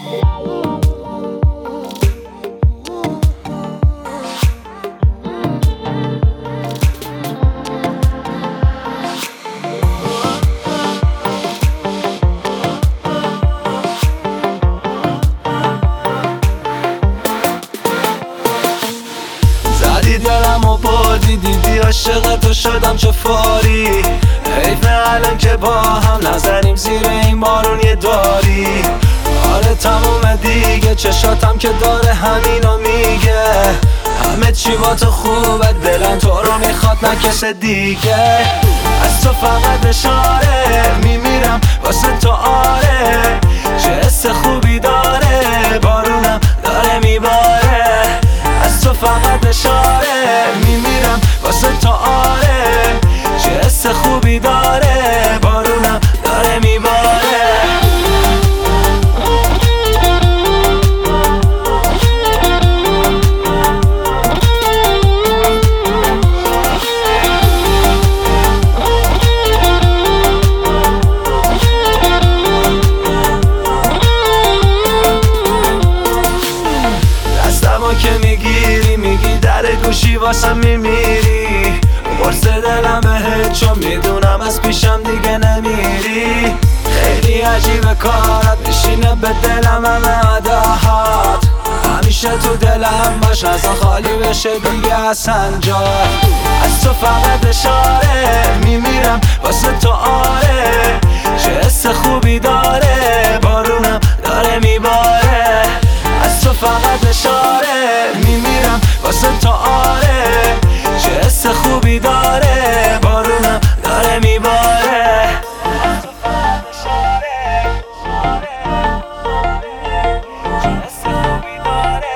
زدی دلم و بردی دیدی عاشق تو شدم چه فاری. حیف الان که با هم نزنیم زیر این بارون یه داری. آره تموم دیگه چشاتم که داره همینو میگه. همه چی با تو خوبه دلم تو رو میخواد نه کس دیگه. از تو فقط اشاره میمیرم واسه تو آره. چه حس خوبی داره بارونم داره میباره. از تو فقط اشاره میمیرم واسه تو آره. چه حس خوبی داره بارونم داره میباره. که میگی در گوشی واسم میمیری. قرص دلم بهت چون میدونم از پیشم دیگه نمیری. خیلی عجیبه کارات میشینه به دلم همه عداهات. همیشه تو دلم باش ازا خالی بشه دیگه اصلا جا. از تو فقط اشاره میمیرم واسه تو آره. چه حس خوبی داره بارونم داره میباره. از تو فقط اشاره میمیرم واسه تو آره. چه حس خوبی داره بارونم داره میباره. از تو فقط اشاره چه حس خوبی داره.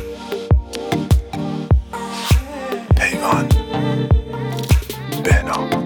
پیمان بهنام